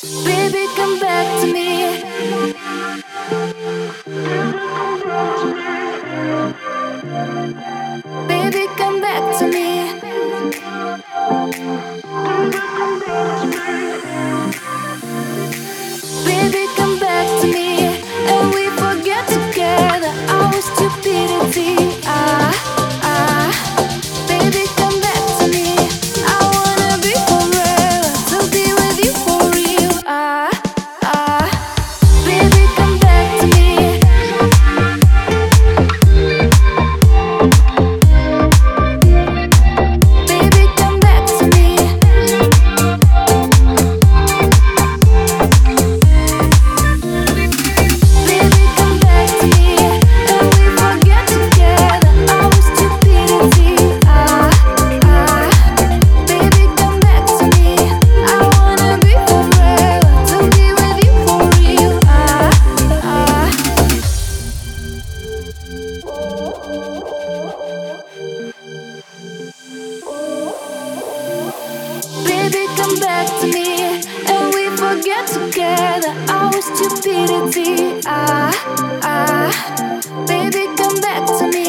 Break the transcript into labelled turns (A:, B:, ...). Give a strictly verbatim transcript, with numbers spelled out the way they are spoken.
A: Baby, come back to me. Baby, come back to me. Baby, come back to me. And we forget together our stupidity. Ah, ah. Baby, come back to me. I wanna be forever, to be with you for real. Ah, ah. Baby, come back to me. Baby, come back to me. Baby, come back to me. And we forget together our stupidity. Ah, ah. Baby, come back to me. I wanna be forever, to be with you for real. Ah, ah. Baby, come back to me, and we forget together our stupidity. Ah, ah. Baby, come back to me.